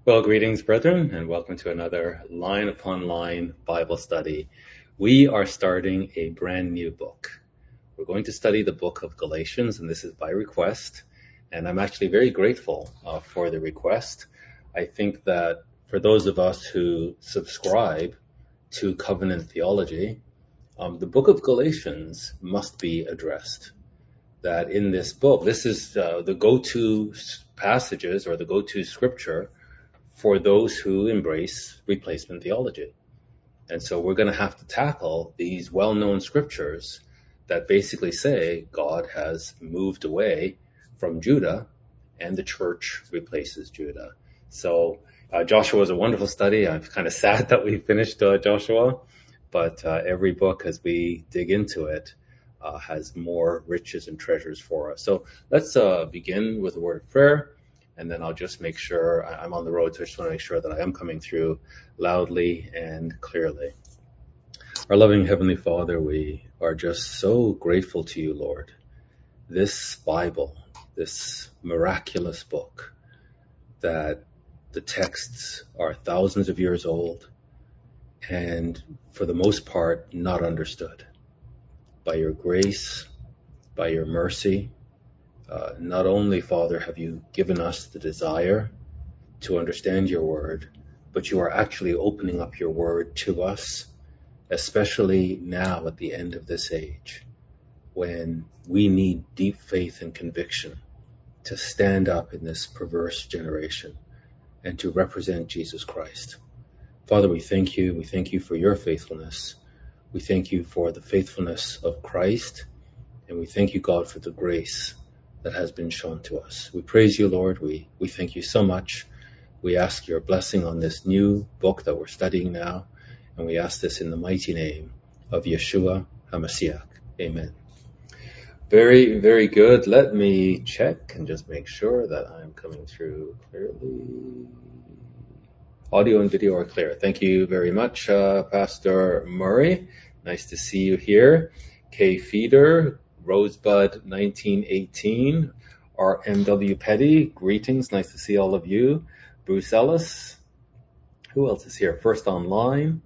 Well, greetings, brethren, and welcome to another Line Upon Line Bible study. We are starting a brand new book. We're going to study the book of Galatians, and this is by request. And I'm actually very grateful for the request. I think that for those of us who subscribe to covenant theology, the book of Galatians must be addressed. That in this book, this is the go-to passages or the go-to scripture for those who embrace replacement theology. And so we're going to have to tackle these well-known scriptures that basically say God has moved away from Judah and the church replaces Judah. So Joshua was a wonderful study. I'm kind of sad that we finished Joshua, but every book as we dig into it has more riches and treasures for us. So let's begin with a word of prayer. And then I'll just make sure I'm on the road, so I just want to make sure that I am coming through loudly and clearly. Our loving Heavenly Father, we are just so grateful to you, Lord. This Bible, this miraculous book, that the texts are thousands of years old and for the most part not understood. By your grace, by your mercy, not only, Father, have you given us the desire to understand your word, but you are actually opening up your word to us, especially now at the end of this age, when we need deep faith and conviction to stand up in this perverse generation and to represent Jesus Christ. Father, we thank you. We thank you for your faithfulness. We thank you for the faithfulness of Christ, and we thank you, God, for the grace that has been shown to us. We praise you, Lord. We thank you so much. We ask your blessing on this new book that we're studying now, and we ask this in the mighty name of Yeshua HaMashiach. Amen. Very, very good. Let me check and just make sure that I'm coming through clearly. Audio and video are clear. Thank you very much, Pastor Murray. Nice to see you here. Kay Feeder, Rosebud 1918, RMW Petty, greetings, nice to see all of you. Bruce Ellis, who else is here? First Online,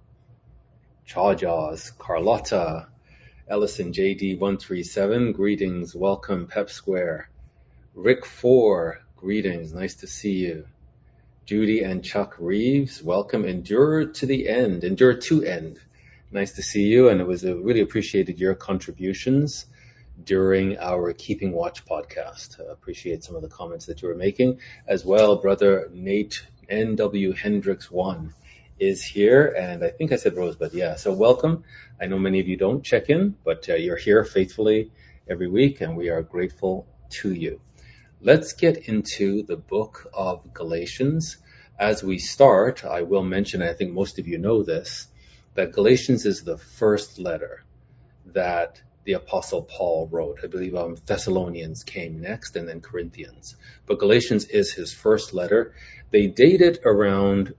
Chaw-Jaws, Carlotta, Ellison JD 137, greetings, welcome, Pep Square. Rick 4, greetings, nice to see you. Judy and Chuck Reeves, welcome, endure to end. Nice to see you, and it was really appreciated your contributions during our Keeping Watch podcast. I appreciate some of the comments that you were making. As well, Brother Nate N.W. Hendricks 1 is here, and I think I said Rosebud. Yeah, so welcome. I know many of you don't check in, but you're here faithfully every week, and we are grateful to you. Let's get into the book of Galatians. As we start, I will mention, and I think most of you know this, that Galatians is the first letter that the Apostle Paul wrote. I believe Thessalonians came next and then Corinthians. But Galatians is his first letter. They date it around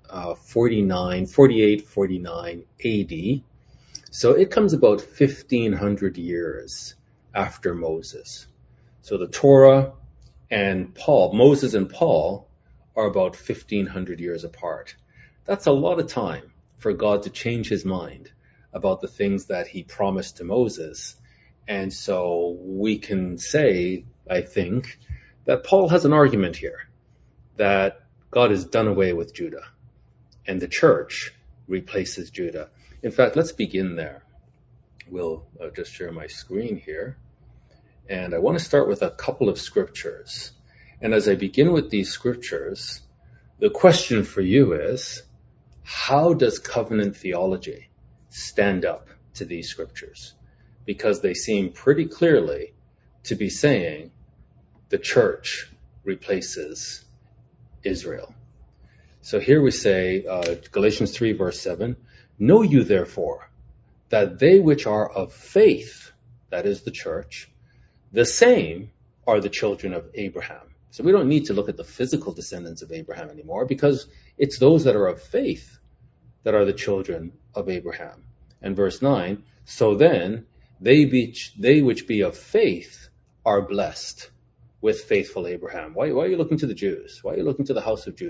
48, 49 AD. So it comes about 1,500 years after Moses. So the Torah and Paul, Moses and Paul, are about 1,500 years apart. That's a lot of time for God to change his mind about the things that he promised to Moses. And so we can say, I think, that Paul has an argument here, that God has done away with Judah and the church replaces Judah. In fact, let's begin there. We'll just share my screen here. And I want to start with a couple of scriptures. And as I begin with these scriptures, the question for you is, how does covenant theology stand up to these scriptures? Because they seem pretty clearly to be saying the church replaces Israel. So here we say, Galatians 3 verse 7, know you therefore that they which are of faith, that is the church, the same are the children of Abraham. So we don't need to look at the physical descendants of Abraham anymore, because it's those that are of faith that are the children of Abraham. And verse 9, so then they which be of faith are blessed with faithful Abraham. Why are you looking to the Jews? Why are you looking to the house of Judah?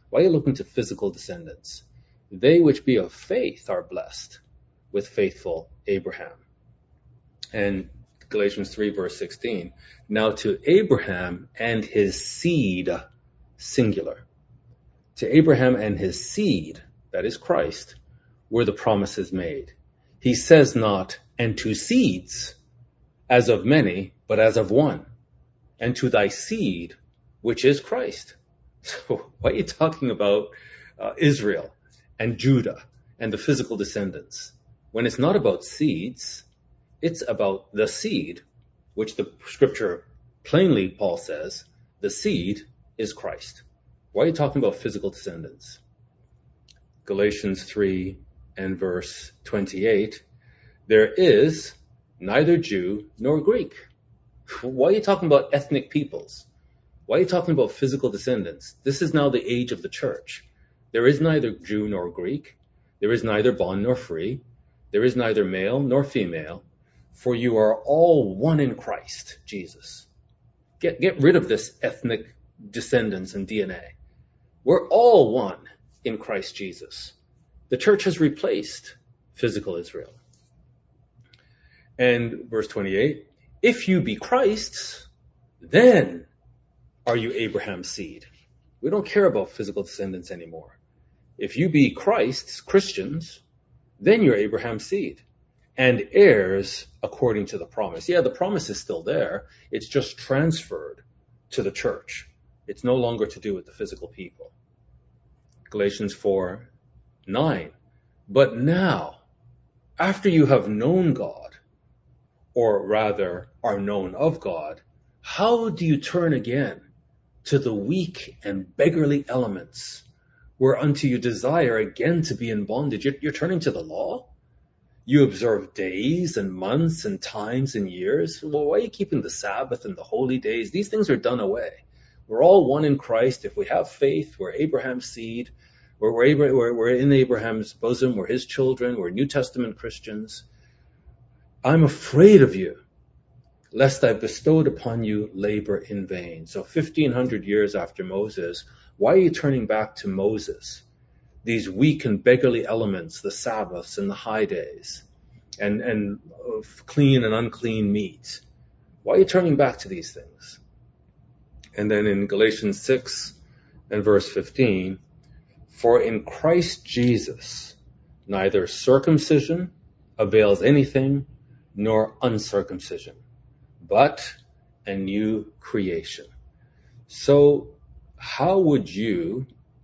Why are you looking to physical descendants? They which be of faith are blessed with faithful Abraham. And Galatians 3 verse 16, now to Abraham and his seed, singular. To Abraham and his seed, that is Christ, were the promises made. He says not, and to seeds, as of many, but as of one, and to thy seed, which is Christ. So why are you talking about Israel and Judah and the physical descendants when it's not about seeds? It's about the seed, which the scripture plainly, Paul says, the seed is Christ. Why are you talking about physical descendants? Galatians 3 and verse 28, there is neither Jew nor Greek. Why are you talking about ethnic peoples? Why are you talking about physical descendants? This is now the age of the church. There is neither Jew nor Greek. There is neither bond nor free. There is neither male nor female. For you are all one in Christ Jesus. Get rid of this ethnic descendants and DNA. We're all one in Christ Jesus. The church has replaced physical Israel. And verse 28, if you be Christ's, then are you Abraham's seed. We don't care about physical descendants anymore. If you be Christ's, Christians, then you're Abraham's seed and heirs according to the promise. Yeah, the promise is still there. It's just transferred to the church. It's no longer to do with the physical people. Galatians 4:9. But now, after you have known God, or rather are known of God, how do you turn again to the weak and beggarly elements whereunto you desire again to be in bondage? You're turning to the law? You observe days and months and times and years. Well, why are you keeping the Sabbath and the holy days? These things are done away. We're all one in Christ. If we have faith, we're Abraham's seed. We're in Abraham's bosom. We're his children. We're New Testament Christians. I'm afraid of you, lest I bestowed upon you labor in vain. So 1,500 years after Moses, why are you turning back to Moses? These weak and beggarly elements, the Sabbaths and the high days, and clean and unclean meat. Why are you turning back to these things? And then in Galatians 6 and verse 15, for in Christ Jesus, neither circumcision avails anything, nor uncircumcision, but a new creation. So how would you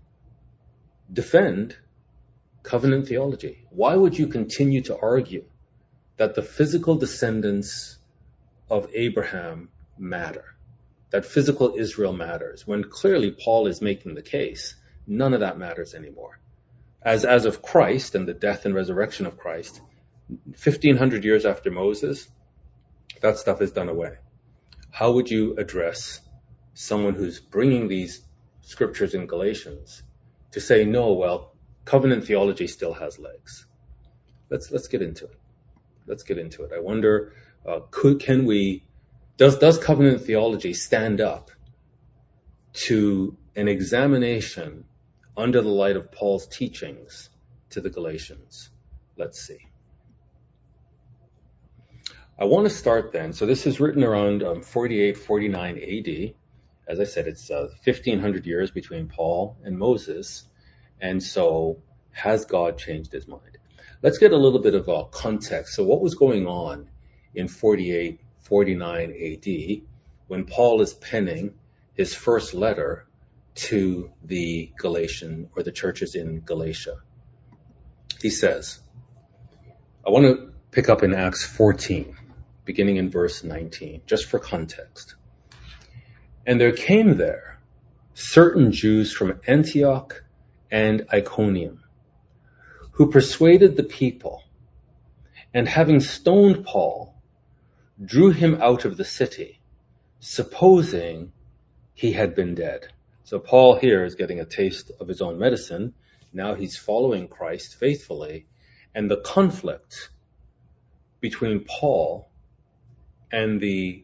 defend covenant theology? Why would you continue to argue that the physical descendants of Abraham matter, that physical Israel matters, when clearly Paul is making the case none of that matters anymore? As of Christ and the death and resurrection of Christ, 1,500 years after Moses, that stuff is done away. How would you address someone who's bringing these scriptures in Galatians to say, no, well, covenant theology still has legs? Let's get into it. Let's get into it. I wonder, does covenant theology stand up to an examination under the light of Paul's teachings to the Galatians? Let's see. I want to start then. So this is written around 48, 49 AD. As I said, it's 1,500 years between Paul and Moses. And so has God changed his mind? Let's get a little bit of context. So what was going on in 48, 49 AD when Paul is penning his first letter to the Galatian, or the churches in Galatia? He says, I want to pick up in Acts 14, beginning in verse 19, just for context. And there came there certain Jews from Antioch and Iconium, who persuaded the people, and having stoned Paul, drew him out of the city, supposing he had been dead. So Paul here is getting a taste of his own medicine. Now he's following Christ faithfully, and the conflict between Paul and the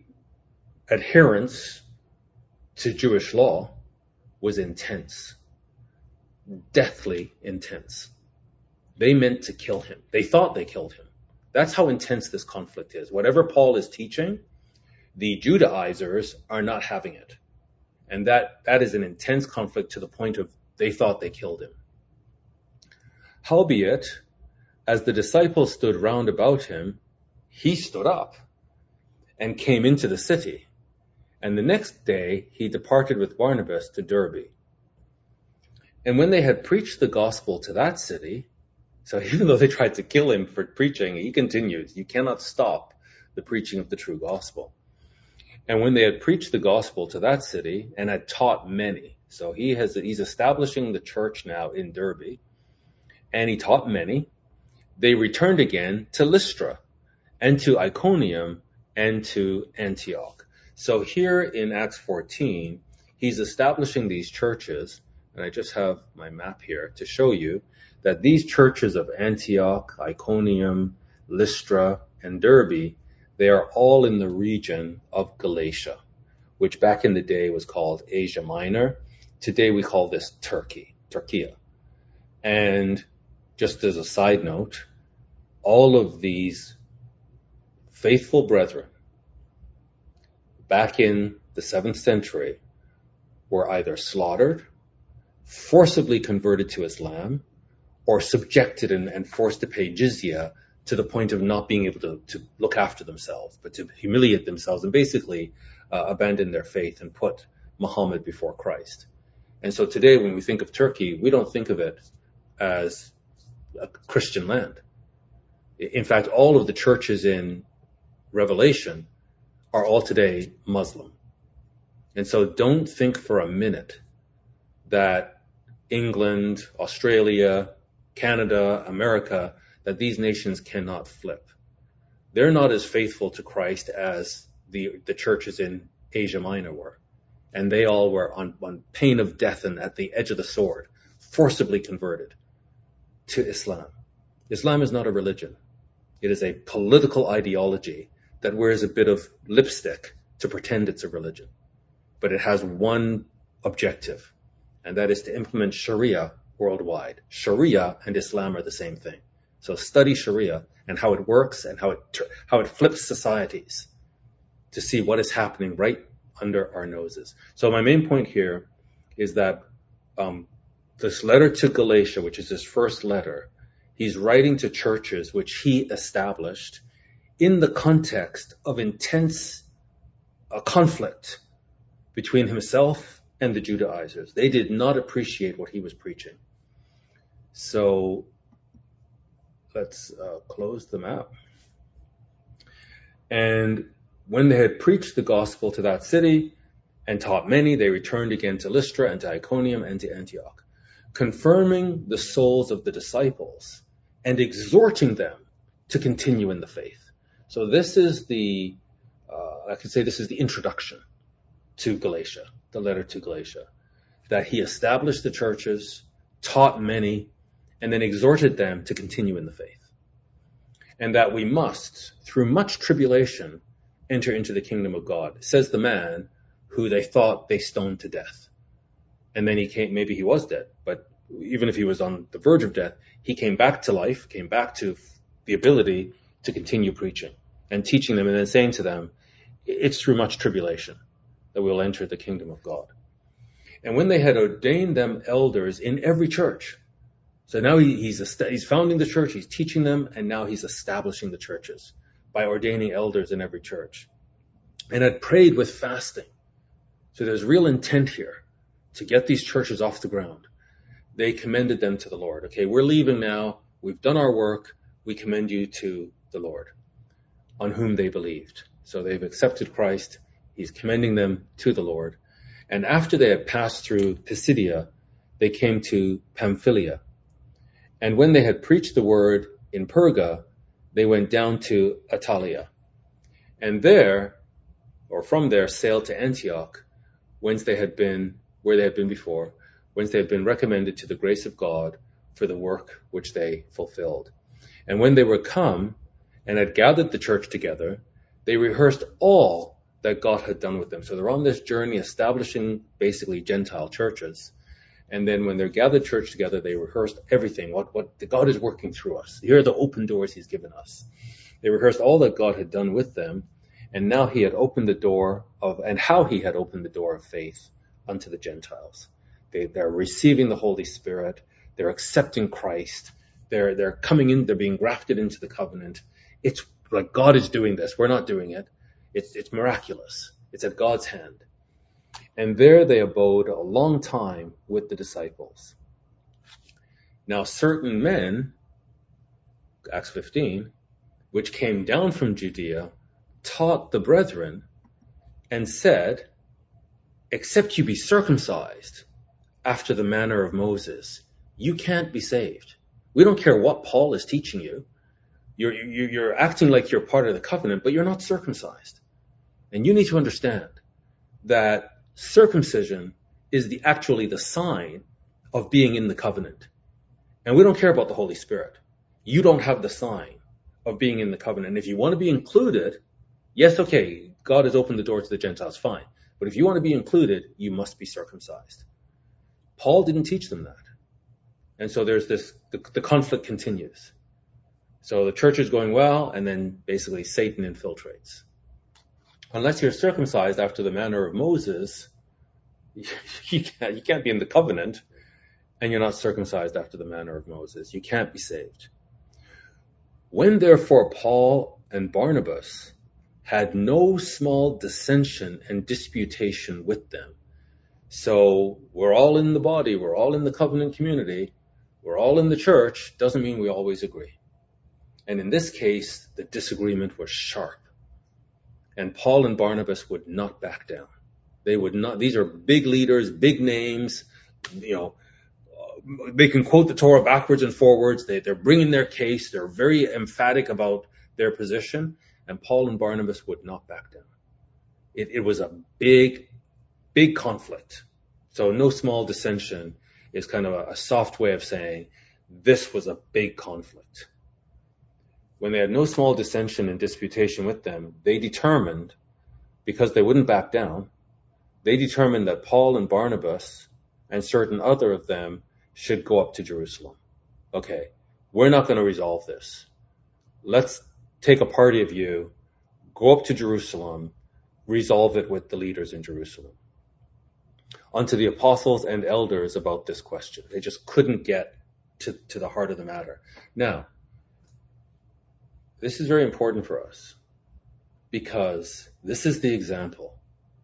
adherents to Jewish law was intense. deathly intense. They meant to kill him. They thought they killed him. That's how intense this conflict is. Whatever Paul is teaching, the Judaizers are not having it. And that is an intense conflict to the point of they thought they killed him. Howbeit, as the disciples stood round about him, he stood up and came into the city. And the next day he departed with Barnabas to Derbe. And when they had preached the gospel to that city, so even though they tried to kill him for preaching, he continues. You cannot stop the preaching of the true gospel. And when they had preached the gospel to that city and had taught many, so he's establishing the church now in Derbe, and he taught many, they returned again to Lystra and to Iconium and to Antioch. So here in Acts 14, he's establishing these churches, and I just have my map here to show you that these churches of Antioch, Iconium, Lystra, and Derbe, they are all in the region of Galatia, which back in the day was called Asia Minor. Today we call this Turkey. And just as a side note, all of these faithful brethren back in the 7th century were either slaughtered, forcibly converted to Islam, or subjected and forced to pay jizya to the point of not being able to look after themselves, but to humiliate themselves and basically abandon their faith and put Muhammad before Christ. And so today when we think of Turkey, we don't think of it as a Christian land. In fact, all of the churches in Revelation are all today Muslim. And so don't think for a minute that England, Australia, Canada, America, that these nations cannot flip. They're not as faithful to Christ as the churches in Asia Minor were. And they all were on pain of death and at the edge of the sword, forcibly converted to Islam. Islam is not a religion. It is a political ideology that wears a bit of lipstick to pretend it's a religion. But it has one objective, and that is to implement Sharia worldwide. Sharia and Islam are the same thing. So study Sharia and how it works and how it flips societies to see what is happening right under our noses. So my main point here is that this letter to Galatia, which is his first letter, he's writing to churches which he established in the context of intense conflict between himself and the Judaizers. They did not appreciate what he was preaching. So let's close the map. And when they had preached the gospel to that city and taught many, they returned again to Lystra and to Iconium and to Antioch, confirming the souls of the disciples and exhorting them to continue in the faith. So this is the introduction to Galatia, the letter to Galatia, that he established the churches, taught many, and then exhorted them to continue in the faith. And that we must, through much tribulation, enter into the kingdom of God, says the man who they thought they stoned to death. And then he came, maybe he was dead, but even if he was on the verge of death, he came back to life, came back to the ability to continue preaching and teaching them and then saying to them, it's through much tribulation that we'll enter the kingdom of God. And when they had ordained them elders in every church, so now he's founding the church, he's teaching them, and now he's establishing the churches by ordaining elders in every church. And had prayed with fasting. So there's real intent here to get these churches off the ground. They commended them to the Lord. Okay, we're leaving now. We've done our work. We commend you to the Lord, on whom they believed. So they've accepted Christ. He's commending them to the Lord. And after they had passed through Pisidia, they came to Pamphylia. And when they had preached the word in Perga, they went down to Attalia. And there, or from there, sailed to Antioch, where they had been before, whence they had been recommended to the grace of God for the work which they fulfilled. And when they were come and had gathered the church together, they rehearsed all that God had done with them. So they're on this journey establishing basically Gentile churches. And then when they're gathered church together, they rehearsed everything, what God is working through us. Here are the open doors he's given us. They rehearsed all that God had done with them, and now he had opened the door and how he had opened the door of faith unto the Gentiles. They're receiving the Holy Spirit. They're accepting Christ. They're coming in. They're being grafted into the covenant. It's like God is doing this. We're not doing it. It's miraculous. It's at God's hand. And there they abode a long time with the disciples. Now certain men, Acts 15, which came down from Judea, taught the brethren and said, except you be circumcised after the manner of Moses, you can't be saved. We don't care what Paul is teaching you. You're acting like you're part of the covenant, but you're not circumcised. And you need to understand that circumcision is actually the sign of being in the covenant. And we don't care about the Holy Spirit. You don't have the sign of being in the covenant. And if you want to be included, yes, okay, God has opened the door to the Gentiles, fine. But if you want to be included, you must be circumcised. Paul didn't teach them that. And so there's the conflict continues. So the church is going well, and then basically Satan infiltrates. Unless you're circumcised after the manner of Moses, you can't be in the covenant, and you're not circumcised after the manner of Moses. You can't be saved. When therefore Paul and Barnabas had no small dissension and disputation with them. So we're all in the body, we're all in the covenant community, we're all in the church, doesn't mean we always agree. And in this case, the disagreement was sharp. And Paul and Barnabas would not back down. They would not. These are big leaders, big names. They can quote the Torah backwards and forwards. They're bringing their case. They're very emphatic about their position. And Paul and Barnabas would not back down. It was a big, big conflict. So no small dissension is kind of a soft way of saying this was a big conflict. When they had no small dissension and disputation with them, they determined, because they wouldn't back down, they determined that Paul and Barnabas and certain other of them should go up to Jerusalem. Okay, we're not going to resolve this. Let's take a party of you, go up to Jerusalem, resolve it with the leaders in Jerusalem. Unto the apostles and elders about this question. They just couldn't get to the heart of the matter. Now, this is very important for us because this is the example.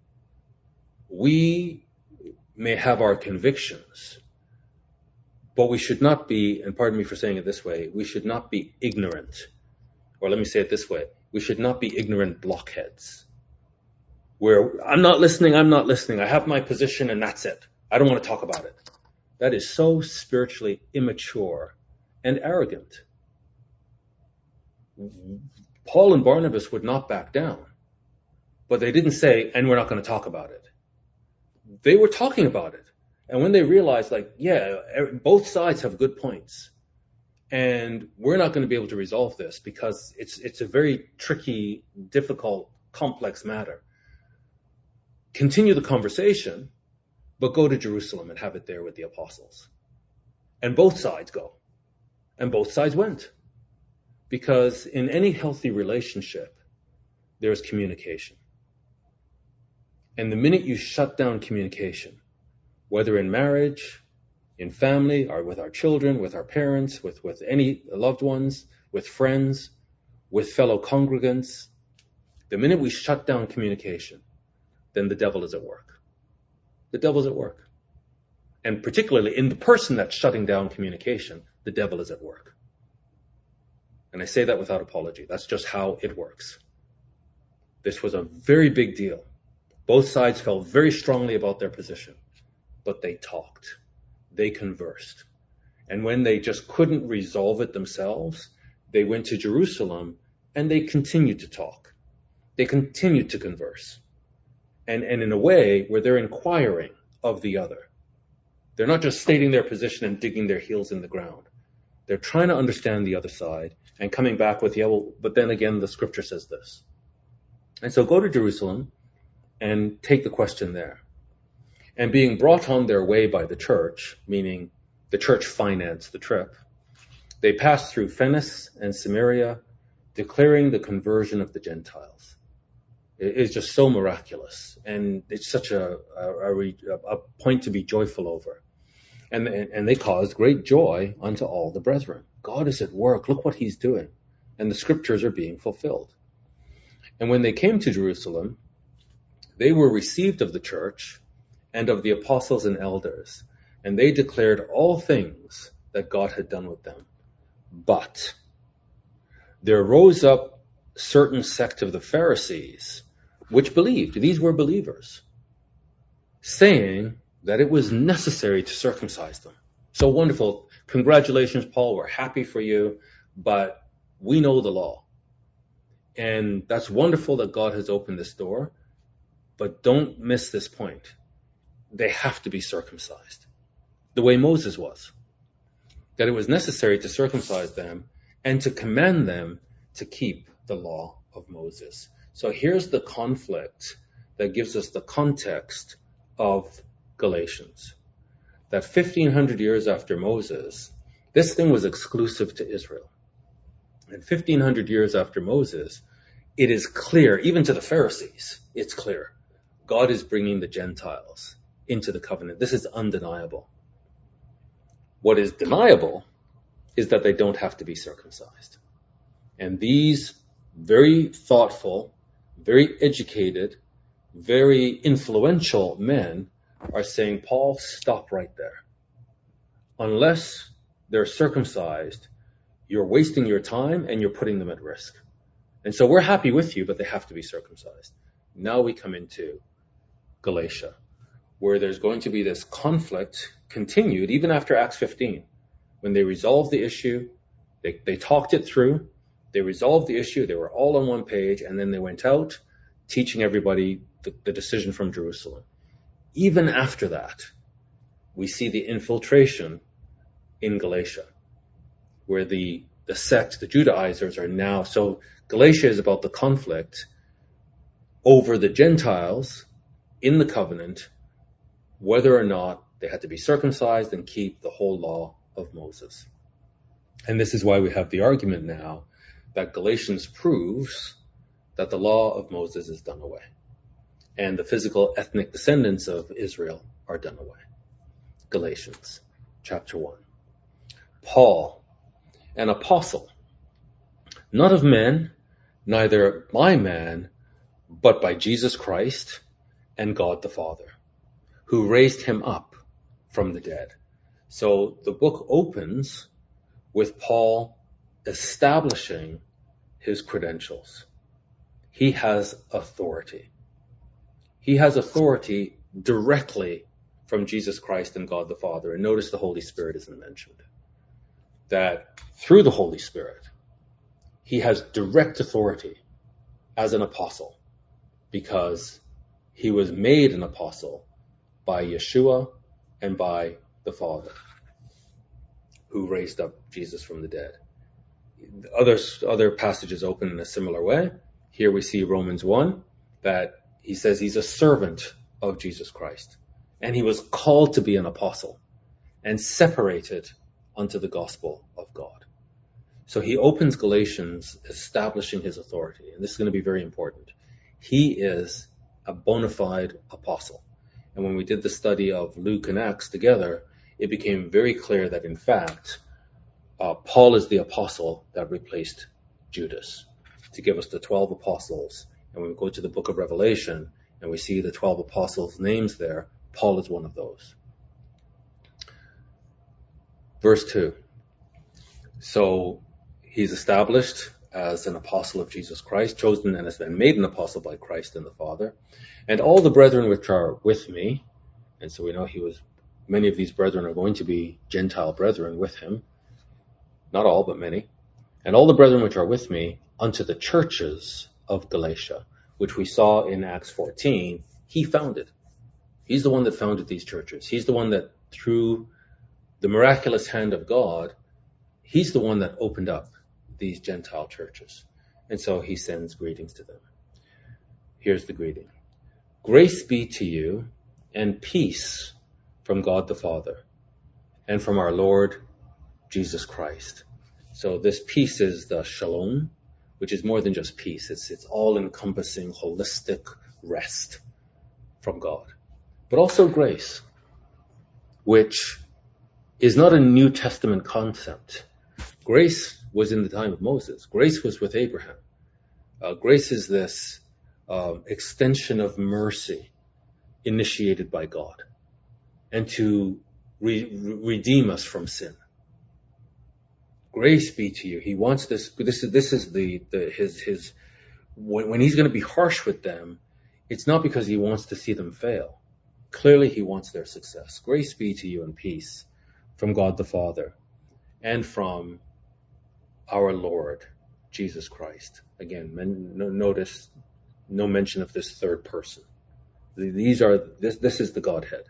We may have our convictions, but we should not be, and pardon me for saying it this way, we should not be ignorant. Or let me say it this way, we should not be ignorant blockheads. Where I'm not listening, I have my position and that's it. I don't want to talk about it. That is so spiritually immature and arrogant. Paul and Barnabas would not back down, but they didn't say, and we're not going to talk about it. They were talking about it. And when they realized, both sides have good points, and we're not going to be able to resolve this because it's a very tricky, difficult, complex matter. Continue the conversation, but go to Jerusalem and have it there with the apostles. And both sides go. And both sides went. Because in any healthy relationship, there's communication. And the minute you shut down communication, whether in marriage, in family, or with our children, with our parents, with any loved ones, with friends, with fellow congregants, the minute we shut down communication, then the devil is at work. The devil's at work. And particularly in the person that's shutting down communication, the devil is at work. And I say that without apology. That's just how it works. This was a very big deal. Both sides felt very strongly about their position, but they talked. They conversed. And when they just couldn't resolve it themselves, they went to Jerusalem and they continued to talk. They continued to converse. And in a way where they're inquiring of the other. They're not just stating their position and digging their heels in the ground. They're trying to understand the other side and coming back with, but then again, the scripture says this. And so go to Jerusalem and take the question there. And being brought on their way by the church, meaning the church financed the trip, they passed through Phenice and Samaria, declaring the conversion of the Gentiles. It is just so miraculous, and it's such a point to be joyful over. And they caused great joy unto all the brethren. God is at work. Look what he's doing. And the scriptures are being fulfilled. And when they came to Jerusalem, they were received of the church and of the apostles and elders, and they declared all things that God had done with them. But there rose up certain sect of the Pharisees, which believed, these were believers, saying that it was necessary to circumcise them. So wonderful. Congratulations, Paul. We're happy for you, but we know the law. And that's wonderful that God has opened this door, but don't miss this point. They have to be circumcised the way Moses was. That it was necessary to circumcise them and to command them to keep the law of Moses. So here's the conflict that gives us the context of Galatians. That 1500 years after Moses, this thing was exclusive to Israel. And 1500 years after Moses, it is clear, even to the Pharisees, it's clear. God is bringing the Gentiles into the covenant. This is undeniable. What is deniable is that they don't have to be circumcised. And these very thoughtful, very educated, very influential men are saying, Paul, stop right there. Unless they're circumcised, you're wasting your time and you're putting them at risk. And so we're happy with you, but they have to be circumcised. Now we come into Galatia, where there's going to be this conflict continued even after Acts 15. When they resolved the issue, they talked it through, they resolved the issue, they were all on one page, and then they went out teaching everybody the decision from Jerusalem. Even after that, we see the infiltration in Galatia, where the sect, the Judaizers, are now. So Galatia is about the conflict over the Gentiles in the covenant, whether or not they had to be circumcised and keep the whole law of Moses. And this is why we have the argument now that Galatians proves that the law of Moses is done away and the physical ethnic descendants of Israel are done away. Galatians chapter 1. Paul, an apostle, not of men, neither by man, but by Jesus Christ and God the Father, who raised him up from the dead. So the book opens with Paul establishing his credentials. He has authority. He has authority directly from Jesus Christ and God the Father. And notice the Holy Spirit isn't mentioned. That through the Holy Spirit, he has direct authority as an apostle because he was made an apostle by Yeshua and by the Father, who raised up Jesus from the dead. Other passages open in a similar way. Here we see Romans 1, that he says he's a servant of Jesus Christ. And he was called to be an apostle and separated unto the gospel of God. So he opens Galatians establishing his authority. And this is going to be very important. He is a bona fide apostle. And when we did the study of Luke and Acts together, it became very clear that in fact, Paul is the apostle that replaced Judas to give us the 12 apostles. And when we go to the book of Revelation and we see the 12 apostles' names there, Paul is one of those. Verse 2. So he's established as an apostle of Jesus Christ, chosen and has been made an apostle by Christ and the Father. And all the brethren which are with me, and so we know many of these brethren are going to be Gentile brethren with him. Not all, but many. And all the brethren which are with me unto the churches of Galatia, which we saw in Acts 14, he founded. He's the one that founded these churches. He's the one that, through the miraculous hand of God, he's the one that opened up these Gentile churches. And so he sends greetings to them. Here's the greeting. Grace be to you and peace from God the Father and from our Lord Jesus Christ. So this peace is the shalom, which is more than just peace. It's all-encompassing, holistic rest from God. But also grace, which is not a New Testament concept. Grace was in the time of Moses. Grace was with Abraham. Grace is this extension of mercy initiated by God and to redeem us from sin. Grace be to you. He wants this. This is his. When he's going to be harsh with them, it's not because he wants to see them fail. Clearly, he wants their success. Grace be to you and peace from God the Father and from our Lord Jesus Christ. Again, notice no mention of this third person. This is the Godhead.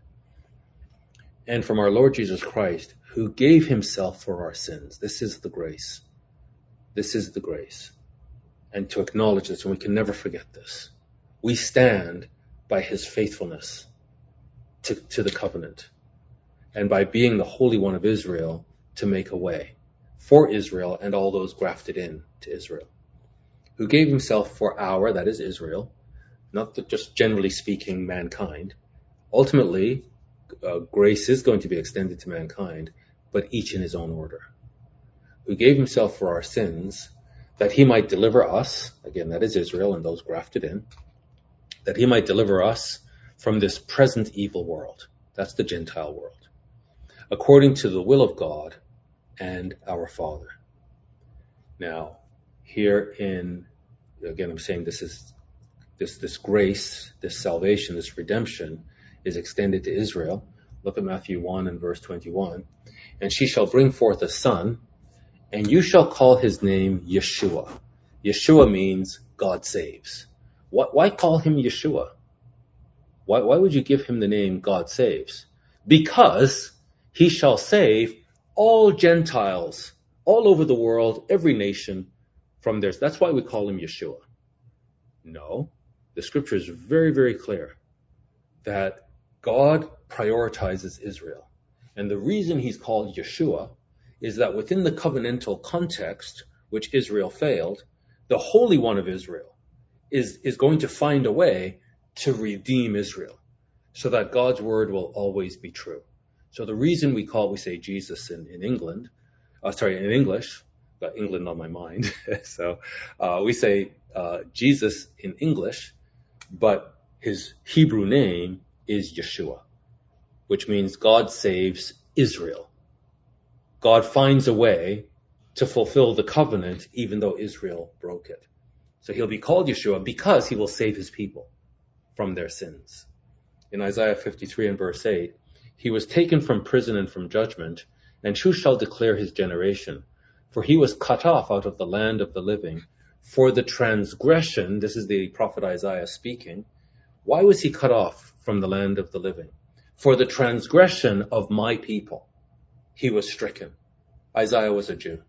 And from our Lord Jesus Christ, who gave himself for our sins. This is the grace. This is the grace. And to acknowledge this, and we can never forget this, we stand by his faithfulness to the covenant, and by being the Holy One of Israel to make a way for Israel and all those grafted in to Israel, who gave himself for our, that is Israel, not just generally speaking mankind. Ultimately, grace is going to be extended to mankind, but each in his own order. Who gave himself for our sins, that he might deliver us, again, that is Israel and those grafted in, that he might deliver us from this present evil world. That's the Gentile world. According to the will of God and our Father. Now, here again, I'm saying this is this grace, this salvation, this redemption is extended to Israel. Look at Matthew 1 and verse 21. And she shall bring forth a son, and you shall call his name Yeshua. Yeshua means God saves. Why call him Yeshua? Why would you give him the name God saves? Because he shall save all Gentiles all over the world, every nation from theirs. That's why we call him Yeshua. No, the scripture is very, very clear that God prioritizes Israel. And the reason he's called Yeshua is that within the covenantal context, which Israel failed, the Holy One of Israel is going to find a way to redeem Israel so that God's word will always be true. So the reason we say Jesus in English, got England on my mind. So we say Jesus in English, but his Hebrew name is Yeshua, which means God saves Israel. God finds a way to fulfill the covenant even though Israel broke it. So he'll be called Yeshua because he will save his people from their sins. In Isaiah 53 and verse 8, he was taken from prison and from judgment, and who shall declare his generation? For he was cut off out of the land of the living. For the transgression, this is the prophet Isaiah speaking, why was he cut off from the land of the living? For the transgression of my people, he was stricken. Isaiah was a Jew.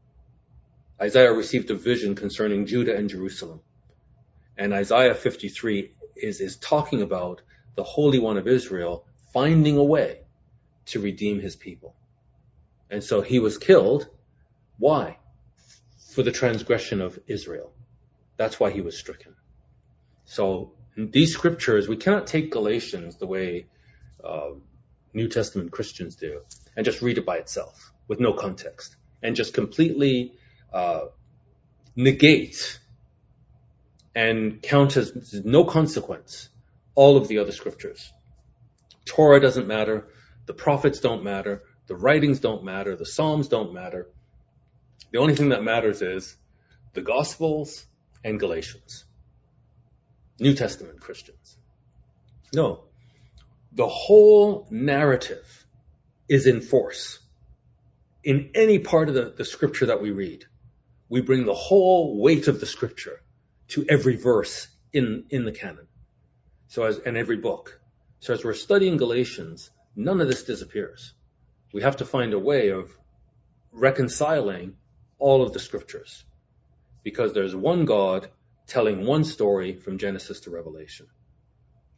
Isaiah received a vision concerning Judah and Jerusalem. And Isaiah 53 is talking about the Holy One of Israel finding a way to redeem his people. And so he was killed. Why? For the transgression of Israel. That's why he was stricken. So in these scriptures, we cannot take Galatians the way New Testament Christians do and just read it by itself with no context and just completely negate and count as no consequence all of the other scriptures. Torah doesn't matter, the prophets don't matter, the writings don't matter, the Psalms don't matter. The only thing that matters is the Gospels and Galatians. New Testament Christians. No, the whole narrative is in force. In any part of the scripture that we read, we bring the whole weight of the scripture to every verse in the canon. And every book. So as we're studying Galatians, none of this disappears. We have to find a way of reconciling all of the scriptures because there's one God telling one story from Genesis to Revelation.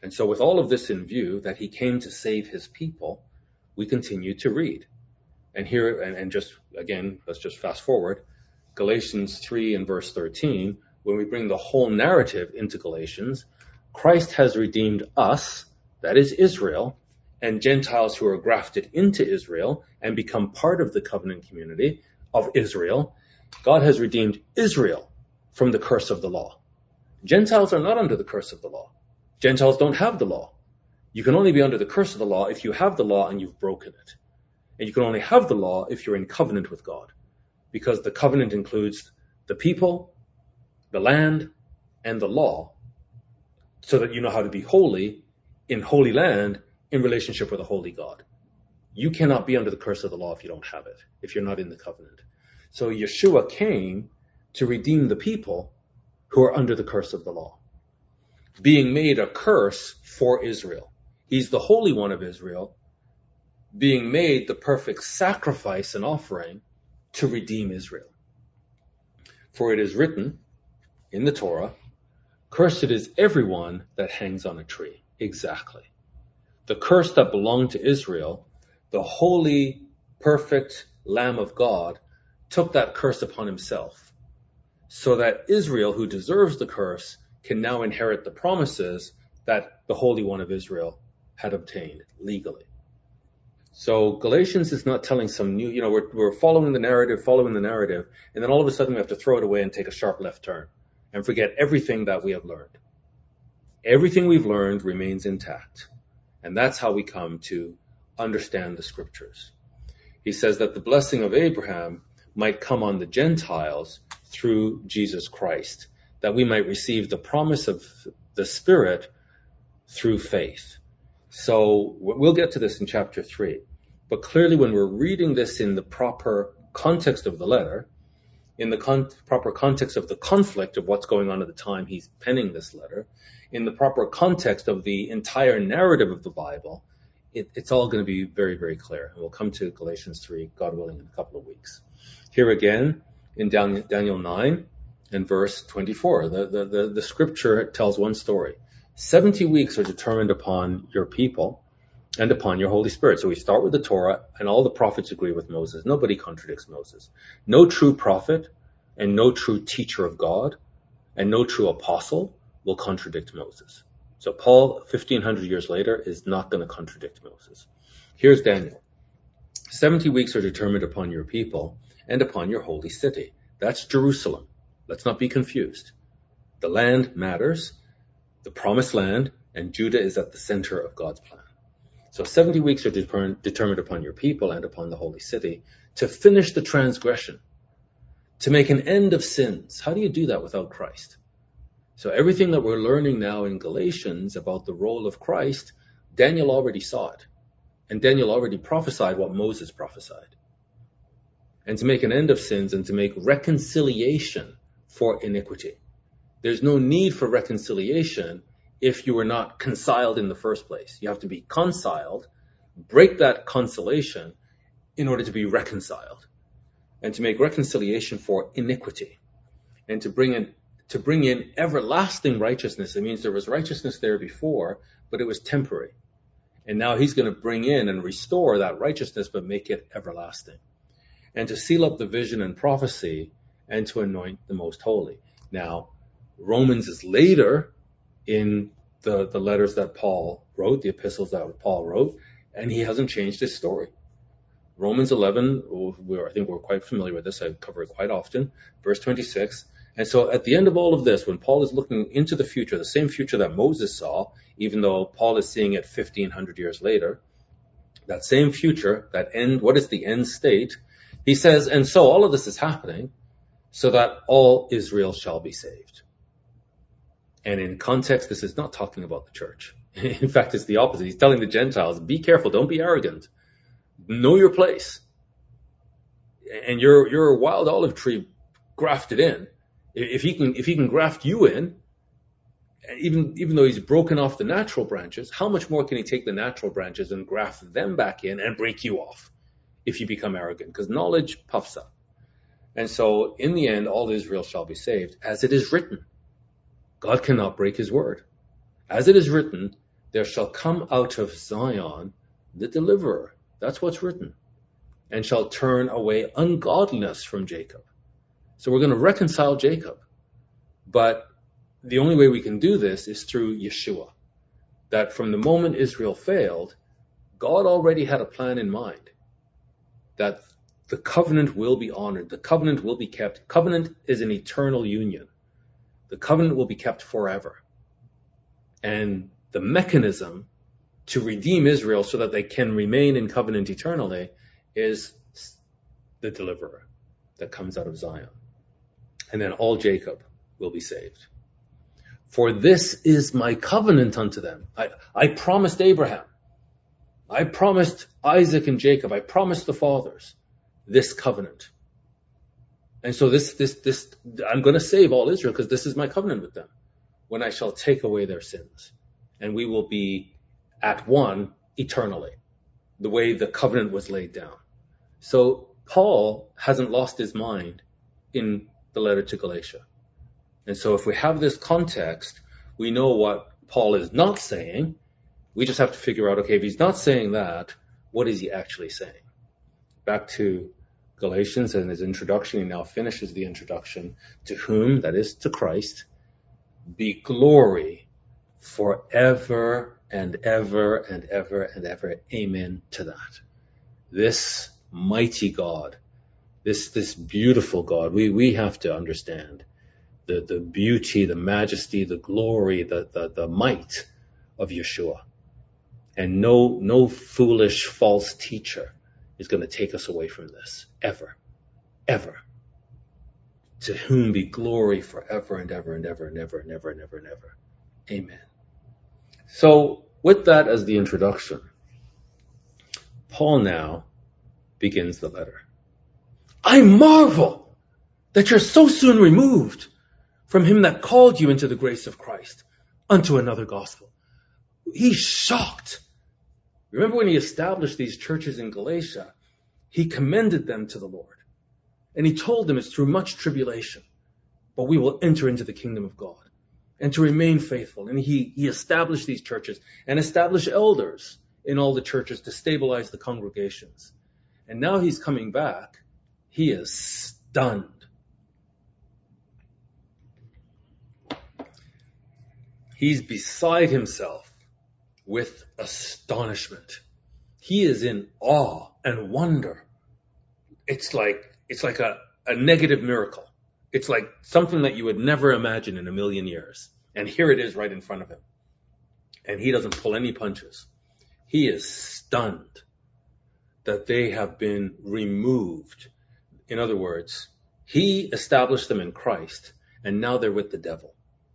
And so with all of this in view, that he came to save his people, we continue to read. And here, and just again, let's just fast forward, Galatians 3 and verse 13, when we bring the whole narrative into Galatians, Christ has redeemed us, that is Israel, and Gentiles who are grafted into Israel and become part of the covenant community of Israel. God has redeemed Israel from the curse of the law. Gentiles are not under the curse of the law. Gentiles don't have the law. You can only be under the curse of the law if you have the law and you've broken it. And you can only have the law if you're in covenant with God, because the covenant includes the people, the land, and the law, so that you know how to be holy in holy land in relationship with a holy God. You cannot be under the curse of the law if you don't have it, if you're not in the covenant. So Yeshua came to redeem the people who are under the curse of the law, being made a curse for Israel. He's the Holy One of Israel, being made the perfect sacrifice and offering to redeem Israel. For it is written in the Torah, cursed is everyone that hangs on a tree. Exactly. The curse that belonged to Israel, the holy, perfect Lamb of God, took that curse upon himself, so that Israel, who deserves the curse, can now inherit the promises that the Holy One of Israel had obtained legally. So Galatians is not telling some new, we're following the narrative, and then all of a sudden we have to throw it away and take a sharp left turn and forget everything that we have learned. Everything we've learned remains intact. And that's how we come to understand the scriptures. He says that the blessing of Abraham might come on the Gentiles through Jesus Christ, that we might receive the promise of the Spirit through faith. So we'll get to this in chapter 3. But clearly when we're reading this in the proper context of the letter, in the proper context of the conflict of what's going on at the time he's penning this letter, in the proper context of the entire narrative of the Bible, it's all going to be very, very clear. And we'll come to Galatians 3, God willing, in a couple of weeks. Here again, in Daniel 9 and verse 24, the scripture tells one story. 70 weeks are determined upon your people and upon your Holy Spirit. So we start with the Torah, and all the prophets agree with Moses. Nobody contradicts Moses. No true prophet and no true teacher of God and no true apostle will contradict Moses. So Paul, 1,500 years later, is not going to contradict Moses. Here's Daniel. 70 weeks are determined upon your people and upon your holy city. That's Jerusalem. Let's not be confused. The land matters, the promised land, and Judah is at the center of God's plan. So 70 weeks are determined upon your people and upon the holy city to finish the transgression, to make an end of sins. How do you do that without Christ? So everything that we're learning now in Galatians about the role of Christ, Daniel already saw it. And Daniel already prophesied what Moses prophesied. And to make an end of sins and to make reconciliation for iniquity. There's no need for reconciliation if you were not conciled in the first place. You have to be conciled, break that conciliation in order to be reconciled. And to make reconciliation for iniquity. And to bring in everlasting righteousness. It means there was righteousness there before, but it was temporary. And now he's going to bring in and restore that righteousness, but make it everlasting. And to seal up the vision and prophecy, and to anoint the most holy. Now, Romans is later in the letters that Paul wrote, the epistles that Paul wrote, and he hasn't changed his story. Romans 11, I think we're quite familiar with this, I cover it quite often, verse 26. And so at the end of all of this, when Paul is looking into the future, the same future that Moses saw, even though Paul is seeing it 1,500 years later, that same future, that end, what is the end state? He says, and so all of this is happening so that all Israel shall be saved. And in context, this is not talking about the church. In fact, it's the opposite. He's telling the Gentiles, be careful, don't be arrogant. Know your place. And you're a wild olive tree grafted in. If he can graft you in, even though he's broken off the natural branches, how much more can he take the natural branches and graft them back in and break you off if you become arrogant? Because knowledge puffs up. And so in the end, all Israel shall be saved, as it is written. God cannot break his word. As it is written, there shall come out of Zion the deliverer. That's what's written. And shall turn away ungodliness from Jacob. So we're going to reconcile Jacob. But the only way we can do this is through Yeshua. That from the moment Israel failed, God already had a plan in mind. That the covenant will be honored. The covenant will be kept. Covenant is an eternal union. The covenant will be kept forever. And the mechanism to redeem Israel so that they can remain in covenant eternally is the deliverer that comes out of Zion. And then all Jacob will be saved. For this is my covenant unto them. I promised Abraham. I promised Isaac and Jacob. I promised the fathers this covenant. And so this I'm going to save all Israel because this is my covenant with them. When I shall take away their sins. And we will be at one eternally. The way the covenant was laid down. So Paul hasn't lost his mind in the letter to Galatia. And so if we have this context, we know what Paul is not saying. We just have to figure out, okay, if he's not saying that, what is he actually saying? Back to Galatians and his introduction. He now finishes the introduction. To whom, that is to Christ, be glory forever and ever and ever and ever. Amen to that. This mighty God, this beautiful God, we have to understand the beauty, the majesty, the glory, the might of Yeshua. And no foolish false teacher is going to take us away from this, ever, ever. To whom be glory forever and ever and ever and ever and ever and ever and ever. Amen. So with that as the introduction, Paul now begins the letter. I marvel that you're so soon removed from him that called you into the grace of Christ unto another gospel. He's shocked. Remember when he established these churches in Galatia, he commended them to the Lord. And he told them it's through much tribulation, but we will enter into the kingdom of God and to remain faithful. And he established these churches and established elders in all the churches to stabilize the congregations. And now he's coming back. He is stunned. He's beside himself with astonishment. He is in awe and wonder. It's like a negative miracle. It's like something that you would never imagine in a million years. And here it is right in front of him. And he doesn't pull any punches. He is stunned that they have been removed. In other words, he established them in Christ, and now they're with the devil.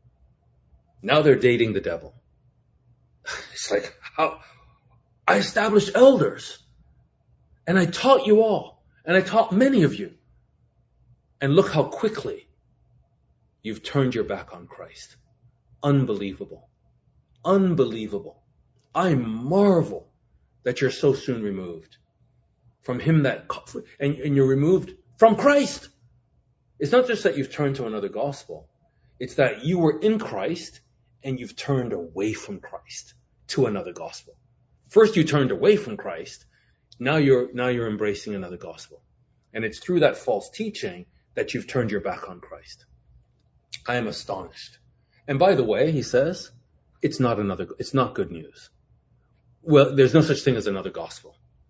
Now they're dating the devil. It's like, how? I established elders, and I taught you all, and I taught many of you. And look how quickly you've turned your back on Christ. Unbelievable. Unbelievable. I marvel that you're so soon removed from him that, and you're removed from Christ. It's not just that you've turned to another gospel. It's that you were in Christ and you've turned away from Christ to another gospel. First you turned away from Christ. Now you're embracing another gospel. And it's through that false teaching that you've turned your back on Christ. I am astonished. And by the way, he says, it's not good news. Well, there's no such thing as another gospel.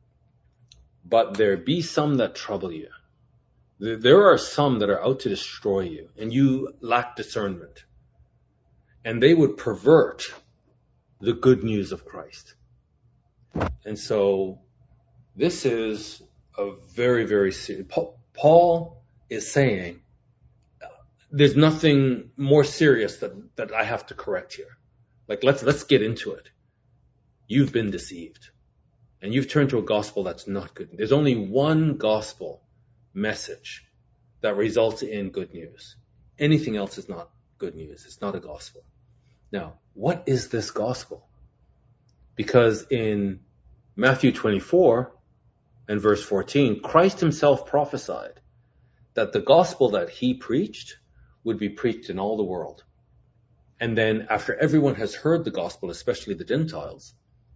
But there be some that trouble you. There are some that are out to destroy you, and you lack discernment. And they would pervert the good news of Christ. And so this is a very, very serious. Paul is saying there's nothing more serious that I have to correct here. Like, let's get into it. You've been deceived. And you've turned to a gospel that's not good. There's only one gospel message that results in good news. Anything else is not good news. It's not a gospel. Now, what is this gospel? Because in Matthew 24 and verse 14, Christ himself prophesied that the gospel that he preached would be preached in all the world. And then after everyone has heard the gospel, especially the Gentiles,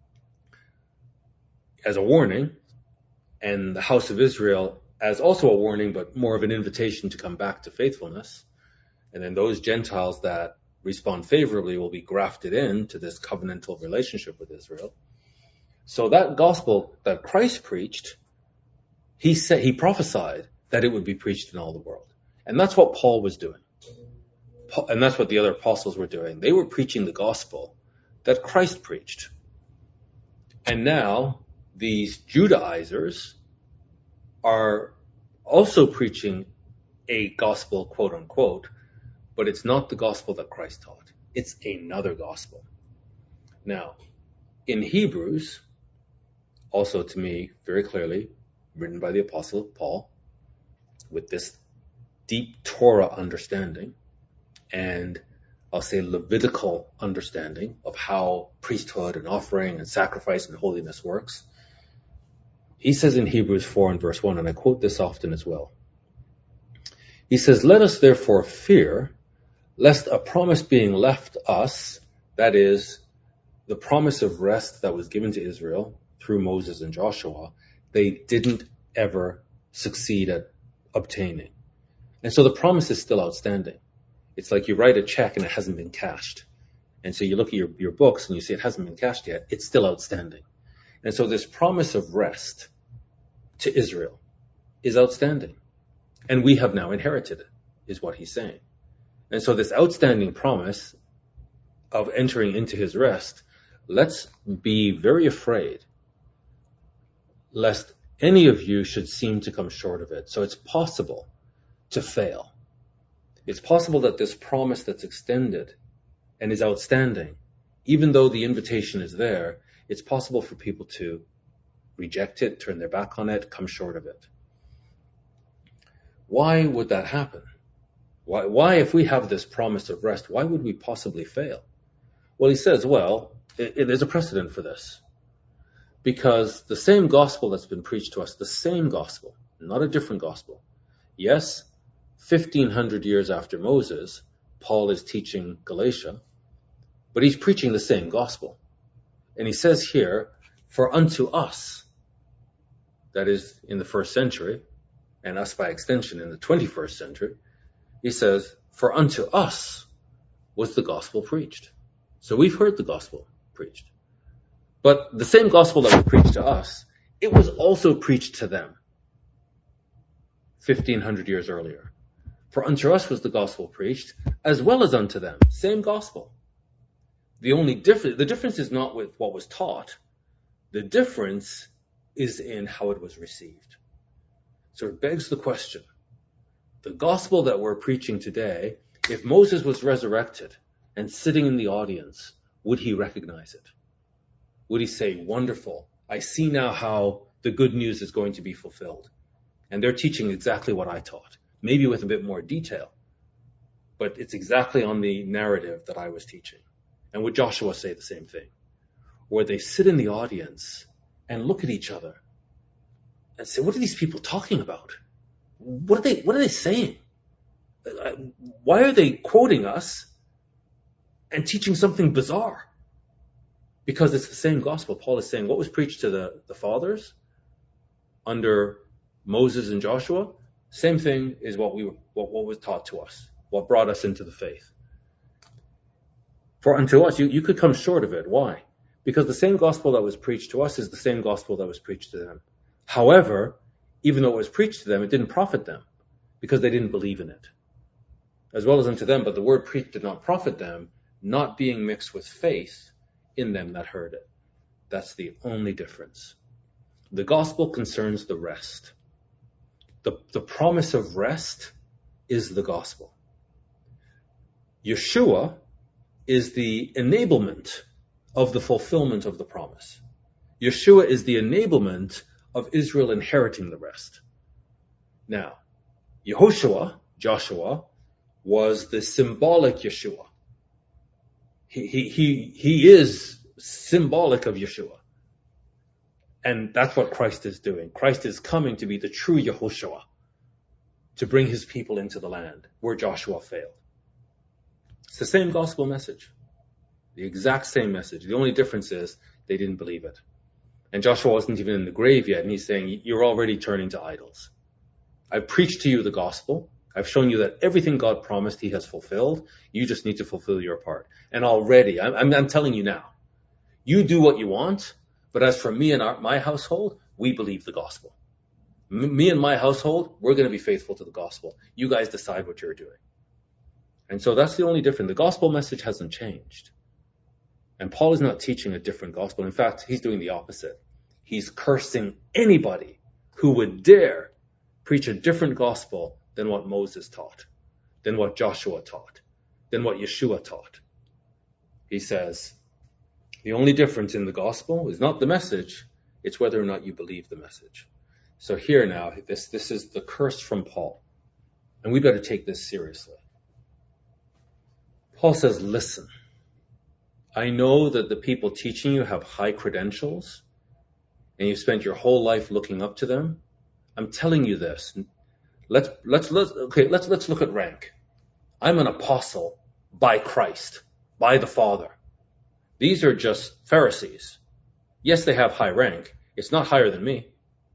as a warning, and the house of Israel as also a warning, but more of an invitation to come back to faithfulness. And then those Gentiles that respond favorably will be grafted into this covenantal relationship with Israel. So that gospel that Christ preached, he prophesied that it would be preached in all the world. And that's what Paul was doing. And that's what the other apostles were doing. They were preaching the gospel that Christ preached. And now these Judaizers are also preaching a gospel, quote unquote, but it's not the gospel that Christ taught. It's another gospel. Now, in Hebrews, also to me very clearly, written by the apostle Paul, with this deep Torah understanding, and I'll say Levitical understanding of how priesthood and offering and sacrifice and holiness works. He says in Hebrews 4 and verse 1, and I quote this often as well. He says, "Let us therefore fear, lest a promise being left us," that is, the promise of rest that was given to Israel through Moses and Joshua, they didn't ever succeed at obtaining. And so the promise is still outstanding. It's like you write a check and it hasn't been cashed. And so you look at your books and you see it hasn't been cashed yet. It's still outstanding. And so this promise of rest to Israel is outstanding. And we have now inherited it, is what he's saying. And so this outstanding promise of entering into his rest, let's be very afraid lest any of you should seem to come short of it. So it's possible to fail. It's possible that this promise that's extended and is outstanding, even though the invitation is there, it's possible for people to reject it, turn their back on it, come short of it. Why would that happen? Why, if we have this promise of rest, why would we possibly fail? Well, he says, there's a precedent for this. Because the same gospel that's been preached to us, the same gospel, not a different gospel. Yes, 1,500 years after Moses, Paul is teaching Galatia, but he's preaching the same gospel. And he says here, for unto us, that is in the first century, and us by extension in the 21st century, he says, for unto us was the gospel preached. So we've heard the gospel preached. But the same gospel that was preached to us, it was also preached to them 1,500 years earlier. For unto us was the gospel preached, as well as unto them. Same gospel. The difference is not with what was taught. The difference is in how it was received. So it begs the question, the gospel that we're preaching today, if Moses was resurrected and sitting in the audience, would he recognize it? Would he say, wonderful, I see now how the good news is going to be fulfilled. And they're teaching exactly what I taught, maybe with a bit more detail, but it's exactly on the narrative that I was teaching. And would Joshua say the same thing? Or they sit in the audience and look at each other and say, what are these people talking about? What are they saying? Why are they quoting us and teaching something bizarre? Because it's the same gospel. Paul is saying what was preached to the fathers under Moses and Joshua, same thing is what was taught to us, what brought us into the faith. For unto us, you could come short of it. Why? Because the same gospel that was preached to us is the same gospel that was preached to them. However, even though it was preached to them, it didn't profit them because they didn't believe in it. As well as unto them, but the word preached did not profit them, not being mixed with faith in them that heard it. That's the only difference. The gospel concerns the rest. The promise of rest is the gospel. Yeshua is the enablement of the fulfillment of the promise. Yeshua is the enablement of Israel inheriting the rest. Now, Joshua, was the symbolic Yeshua. He is symbolic of Yeshua. And that's what Christ is doing. Christ is coming to be the true Yehoshua, to bring his people into the land where Joshua failed. It's the same gospel message. The exact same message. The only difference is they didn't believe it. And Joshua wasn't even in the grave yet, and he's saying, you're already turning to idols. I've preached to you the gospel. I've shown you that everything God promised he has fulfilled. You just need to fulfill your part. And already, I'm telling you now, you do what you want, but as for me and my household, we believe the gospel. Me and my household, we're going to be faithful to the gospel. You guys decide what you're doing. And so that's the only difference. The gospel message hasn't changed. And Paul is not teaching a different gospel. In fact, he's doing the opposite. He's cursing anybody who would dare preach a different gospel than what Moses taught, than what Joshua taught, than what Yeshua taught. He says, the only difference in the gospel is not the message, it's whether or not you believe the message. So here now, this is the curse from Paul. And we better take this seriously. Paul says, listen, I know that the people teaching you have high credentials and you've spent your whole life looking up to them. I'm telling you this. Let's look at rank. I'm an apostle by Christ, by the Father. These are just Pharisees. Yes, they have high rank. It's not higher than me.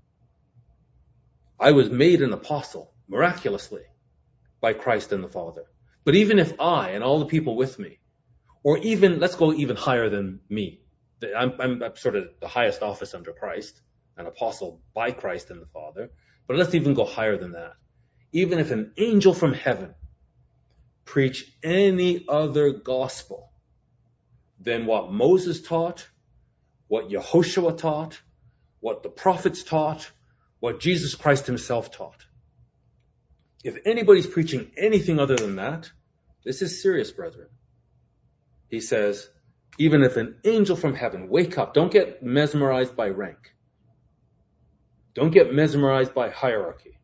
I was made an apostle miraculously by Christ and the Father. But even if I and all the people with me, or even, let's go even higher than me. I'm sort of the highest office under Christ, an apostle by Christ and the Father. But let's even go higher than that. Even if an angel from heaven preach any other gospel than what Moses taught, what Yehoshua taught, what the prophets taught, what Jesus Christ himself taught. If anybody's preaching anything other than that, this is serious, brethren. He says, even if an angel from heaven, wake up, don't get mesmerized by rank. Don't get mesmerized by hierarchy.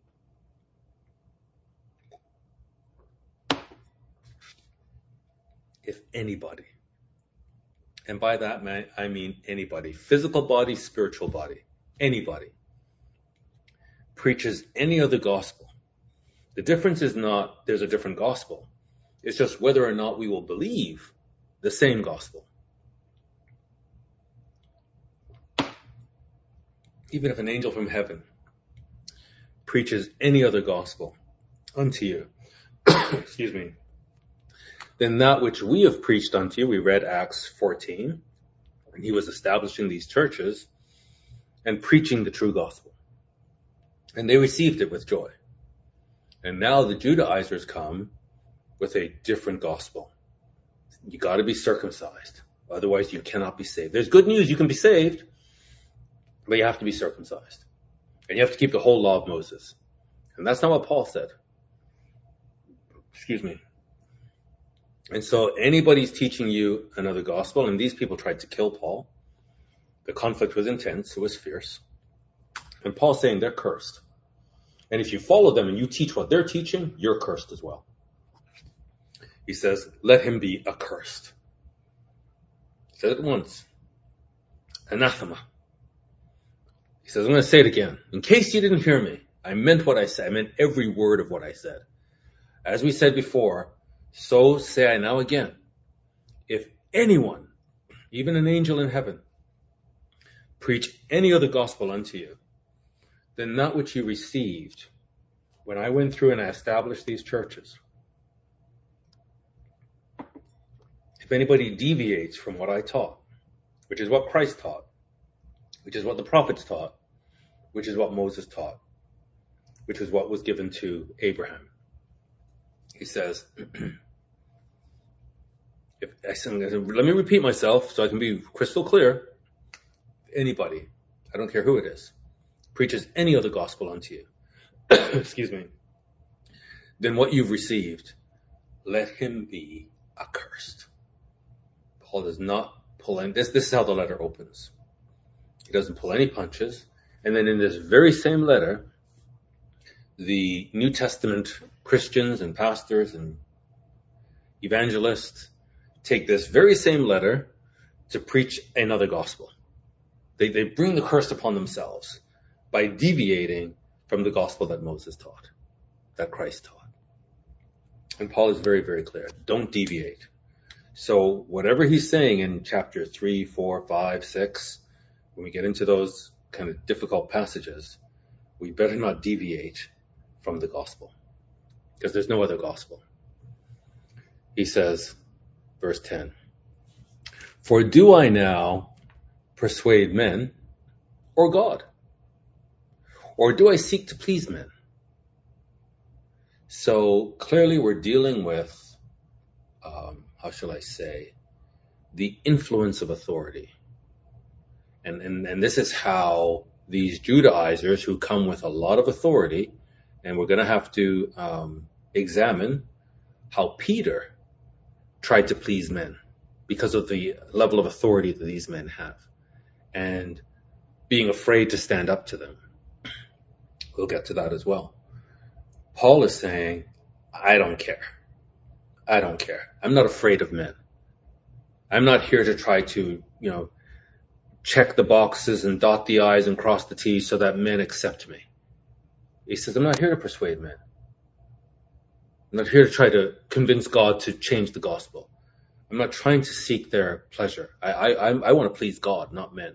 If anybody, and by that I mean anybody, physical body, spiritual body, anybody, preaches any other gospel. The difference is not there's a different gospel. It's just whether or not we will believe the same gospel. Even if an angel from heaven preaches any other gospel unto you, excuse me, then that which we have preached unto you, we read Acts 14, and he was establishing these churches and preaching the true gospel. And they received it with joy. And now the Judaizers come with a different gospel. You got to be circumcised. Otherwise, you cannot be saved. There's good news. You can be saved, but you have to be circumcised. And you have to keep the whole law of Moses. And that's not what Paul said. Excuse me. And so anybody's teaching you another gospel, and these people tried to kill Paul. The conflict was intense. It was fierce. And Paul's saying they're cursed. And if you follow them and you teach what they're teaching, you're cursed as well. He says, let him be accursed. He said it once. Anathema. He says, I'm going to say it again. In case you didn't hear me, I meant what I said. I meant every word of what I said. As we said before, so say I now again. If anyone, even an angel in heaven, preach any other gospel unto you, then that which you received when I went through and I established these churches, if anybody deviates from what I taught, which is what Christ taught, which is what the prophets taught, which is what Moses taught, which is what was given to Abraham. He says, let me repeat myself so I can be crystal clear. Anybody, I don't care who it is, preaches any other gospel unto you, excuse me, then what you've received, let him be accursed. Paul does not pull any, this is how the letter opens. He doesn't pull any punches. And then in this very same letter, the New Testament Christians and pastors and evangelists take this very same letter to preach another gospel. They bring the curse upon themselves by deviating from the gospel that Moses taught, that Christ taught. And Paul is very, very clear. Don't deviate. So whatever he's saying in chapter 3, 4, 5, 6, when we get into those kind of difficult passages, we better not deviate from the gospel, because there's no other gospel. He says, verse 10, "For do I now persuade men or God? Or do I seek to please men?" So clearly we're dealing with, how shall I say, the influence of authority. And this is how these Judaizers who come with a lot of authority, and we're going to have to examine how Peter tried to please men because of the level of authority that these men have, and being afraid to stand up to them. We'll get to that as well. Paul is saying, I don't care. I don't care. I'm not afraid of men. I'm not here to try to, check the boxes and dot the I's and cross the T's so that men accept me. He says, I'm not here to persuade men. I'm not here to try to convince God to change the gospel. I'm not trying to seek their pleasure. I want to please God, not men.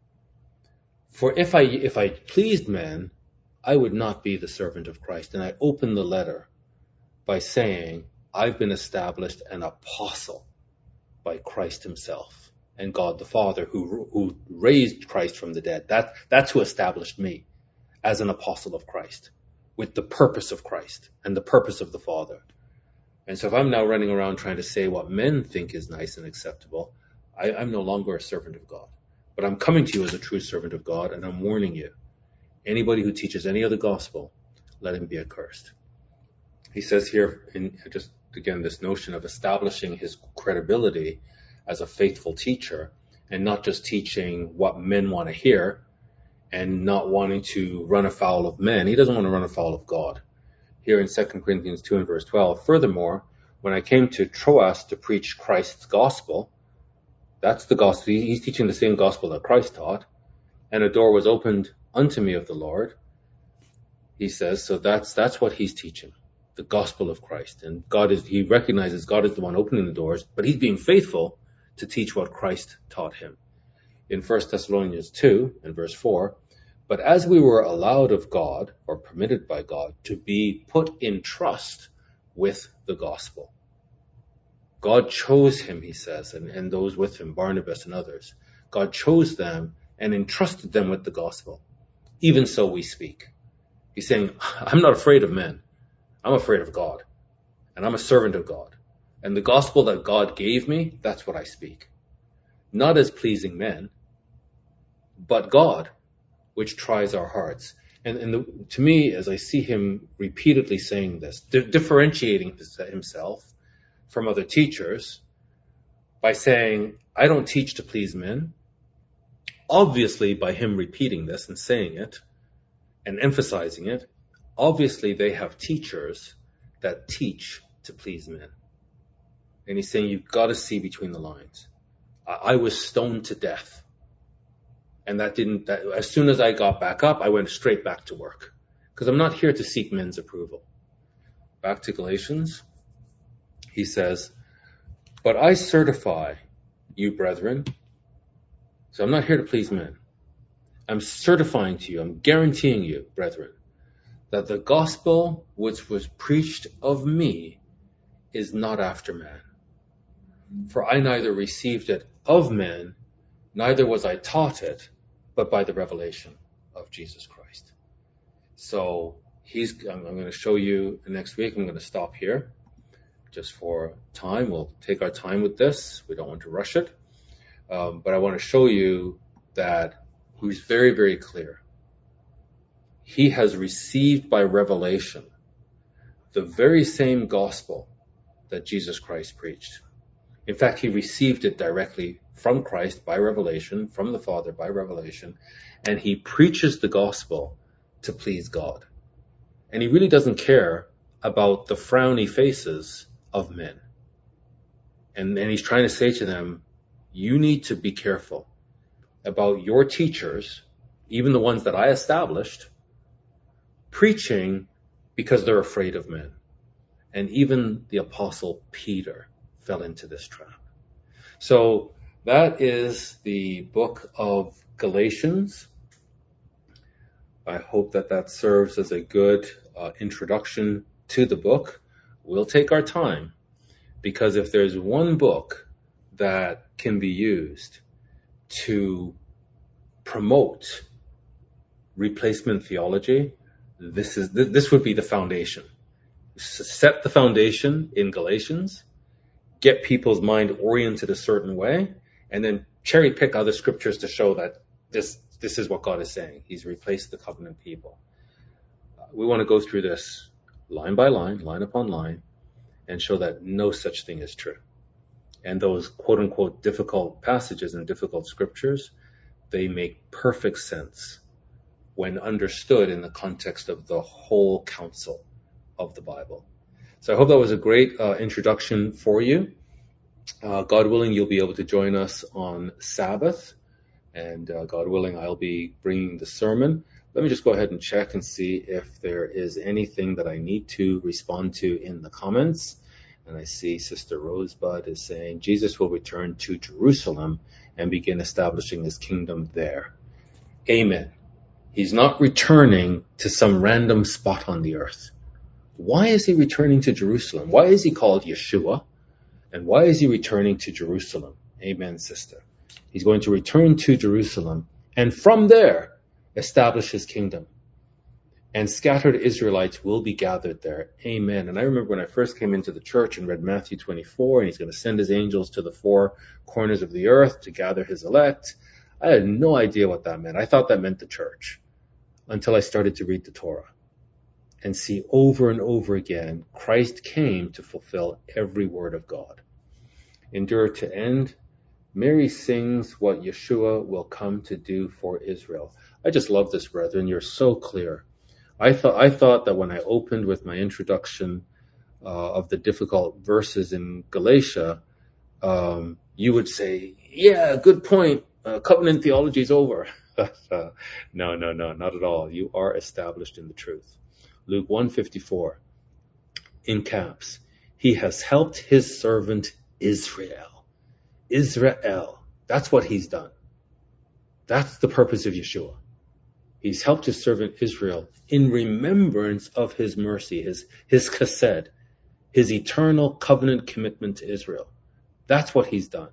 For if I pleased men, I would not be the servant of Christ. And I open the letter by saying, I've been established an apostle by Christ himself and God the Father, who raised Christ from the dead. That's who established me as an apostle of Christ, with the purpose of Christ and the purpose of the Father. And so if I'm now running around trying to say what men think is nice and acceptable, I'm no longer a servant of God. But I'm coming to you as a true servant of God, and I'm warning you, anybody who teaches any other gospel, let him be accursed. He says here, in just again, this notion of establishing his credibility as a faithful teacher, and not just teaching what men want to hear and not wanting to run afoul of men. He doesn't want to run afoul of God. Here in 2 Corinthians 2 and verse 12, furthermore, when I came to Troas to preach Christ's gospel, that's the gospel. He's teaching the same gospel that Christ taught, and a door was opened unto me of the Lord. He says, so that's what he's teaching, the gospel of Christ. And he recognizes God is the one opening the doors, but he's being faithful to teach what Christ taught him. In 1 Thessalonians 2 and verse 4, but as we were allowed of God, or permitted by God, to be put in trust with the gospel. God chose him, he says, and those with him, Barnabas and others. God chose them and entrusted them with the gospel. Even so we speak. He's saying, I'm not afraid of men. I'm afraid of God. And I'm a servant of God. And the gospel that God gave me, that's what I speak. Not as pleasing men, but God, which tries our hearts. And to me, as I see him repeatedly saying this, differentiating himself from other teachers by saying, I don't teach to please men. Obviously, by him repeating this and saying it and emphasizing it, obviously they have teachers that teach to please men. And he's saying, you've got to see between the lines. I was stoned to death. And as soon as I got back up, I went straight back to work. Because I'm not here to seek men's approval. Back to Galatians, he says, but I certify you, brethren. So I'm not here to please men. I'm certifying to you, I'm guaranteeing you, brethren, that the gospel which was preached of me is not after man. For I neither received it of men, neither was I taught it, but by the revelation of Jesus Christ. So I'm going to show you next week. I'm going to stop here just for time. We'll take our time with this. We don't want to rush it. But I want to show you that he's very, very clear. He has received by revelation the very same gospel that Jesus Christ preached. In fact, he received it directly from Christ by revelation, from the Father by revelation, and he preaches the gospel to please God. And he really doesn't care about the frowny faces of men. And he's trying to say to them, you need to be careful about your teachers, even the ones that I established, preaching because they're afraid of men. And even the Apostle Peter fell into this trap. So that is the book of Galatians. I hope that serves as a good introduction to the book. We'll take our time, because if there's one book that can be used to promote replacement theology, this would be the foundation. Set the foundation in Galatians, get people's mind oriented a certain way, and then cherry pick other scriptures to show that this is what God is saying. He's replaced the covenant people. We want to go through this line by line, line upon line, and show that no such thing is true. And those quote unquote difficult passages and difficult scriptures, they make perfect sense when understood in the context of the whole counsel of the Bible. So I hope that was a great introduction for you. God willing, you'll be able to join us on Sabbath. And God willing, I'll be bringing the sermon. Let me just go ahead and check and see if there is anything that I need to respond to in the comments. And I see Sister Rosebud is saying, Jesus will return to Jerusalem and begin establishing his kingdom there. Amen. He's not returning to some random spot on the earth. Why is he returning to Jerusalem? Why is he called Yeshua? And why is he returning to Jerusalem? Amen, sister. He's going to return to Jerusalem and from there establish his kingdom. And scattered Israelites will be gathered there. Amen. And I remember when I first came into the church and read Matthew 24, and he's going to send his angels to the four corners of the earth to gather his elect. I had no idea what that meant. I thought that meant the church until I started to read the Torah and see over and over again, Christ came to fulfill every word of God. Endure to end. Mary sings what Yeshua will come to do for Israel. I just love this, brethren. You're so clear. I thought that when I opened with my introduction of the difficult verses in Galatia, you would say, yeah, good point. Covenant theology is over. No, not at all. You are established in the truth. Luke 1:54, in caps, he has helped his servant Israel. Israel. That's what he's done. That's the purpose of Yeshua. He's helped his servant Israel in remembrance of his mercy, his chesed, his eternal covenant commitment to Israel. That's what he's done.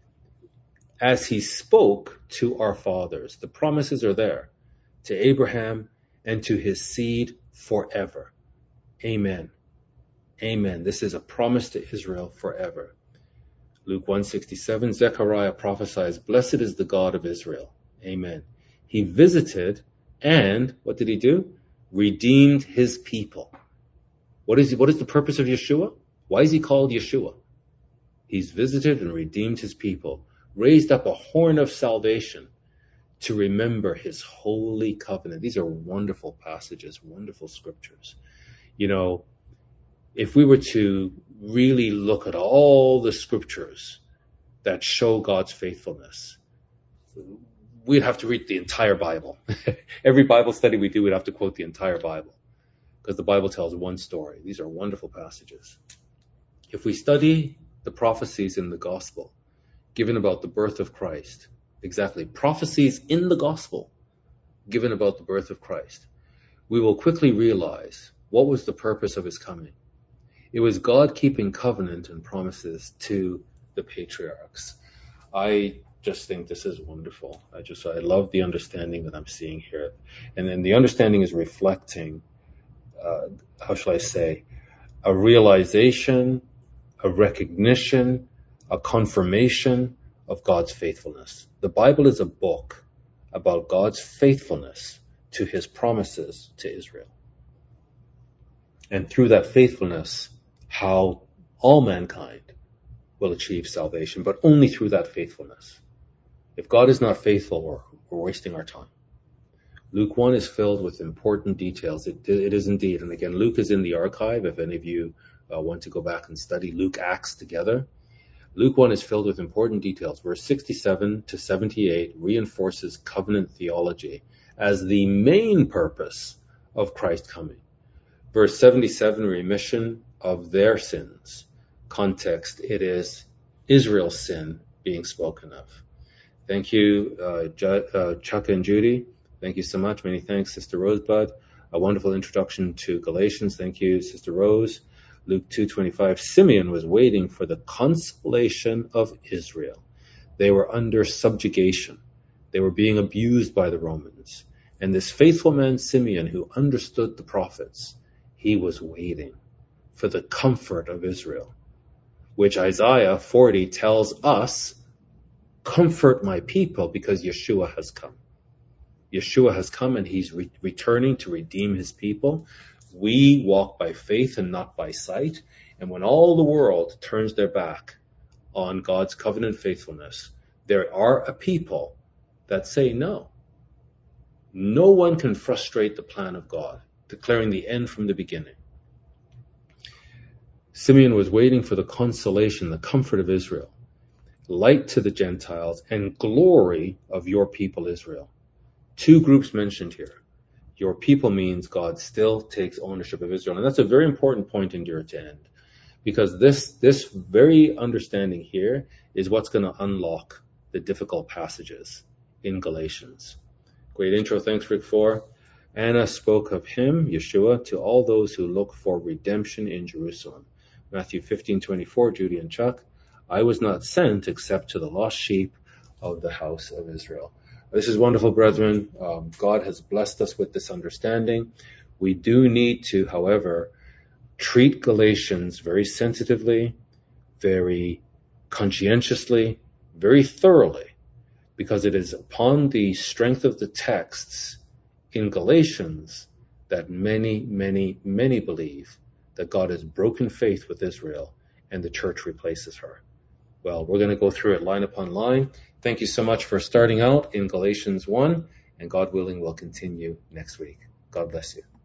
As he spoke to our fathers, the promises are there, to Abraham and to his seed forever. Amen. Amen. This is a promise to Israel forever. Luke 1:67, Zechariah prophesies, blessed is the God of Israel. Amen. He visited and, what did he do? Redeemed his people. What is the purpose of Yeshua? Why is he called Yeshua? He's visited and redeemed his people, raised up a horn of salvation to remember his holy covenant. These are wonderful passages, wonderful scriptures. You know, if we were to really look at all the scriptures that show God's faithfulness, we'd have to read the entire Bible. Every Bible study we do, we'd have to quote the entire Bible, because the Bible tells one story. These are wonderful passages. If we study the prophecies in the gospel given about the birth of Christ, exactly, prophecies in the gospel given about the birth of Christ, we will quickly realize what was the purpose of his coming. It was God keeping covenant and promises to the patriarchs. I just think this is wonderful. I love the understanding that I'm seeing here. And then the understanding is reflecting, how shall I say, a realization, a recognition, a confirmation of God's faithfulness. The Bible is a book about God's faithfulness to his promises to Israel. And through that faithfulness, how all mankind will achieve salvation, but only through that faithfulness. If God is not faithful, we're wasting our time. Luke 1 is filled with important details. It is indeed. And again, Luke is in the archive. If any of you want to go back and study Luke Acts together, Luke 1 is filled with important details. Verse 67 to 78 reinforces covenant theology as the main purpose of Christ coming. Verse 77, remission of their sins. Context, it is Israel's sin being spoken of. Thank you, Chuck and Judy. Thank you so much. Many thanks, Sister Rosebud. A wonderful introduction to Galatians. Thank you, Sister Rose. Luke 2:25. Simeon was waiting for the consolation of Israel. They were under subjugation. They were being abused by the Romans. And this faithful man, Simeon, who understood the prophets, he was waiting for the comfort of Israel, which Isaiah 40 tells us, comfort my people because Yeshua has come. Yeshua has come and he's returning to redeem his people. We walk by faith and not by sight. And when all the world turns their back on God's covenant faithfulness, there are a people that say no. No one can frustrate the plan of God, declaring the end from the beginning. Simeon was waiting for the consolation, the comfort of Israel, light to the Gentiles, and glory of your people Israel. Two groups mentioned here. Your people means God still takes ownership of Israel. And that's a very important point in Dura to end, because this very understanding here is what's going to unlock the difficult passages in Galatians. Great intro. Thanks, Rick, for. Anna spoke of him, Yeshua, to all those who look for redemption in Jerusalem. Matthew 15:24, Judy and Chuck. I was not sent except to the lost sheep of the house of Israel. This is wonderful, brethren. God has blessed us with this understanding. We do need to, however, treat Galatians very sensitively, very conscientiously, very thoroughly, because it is upon the strength of the texts in Galatians that many, many, many believe that God has broken faith with Israel and the church replaces her. Well, we're going to go through it line upon line. Thank you so much for starting out in Galatians 1, and God willing, we'll continue next week. God bless you.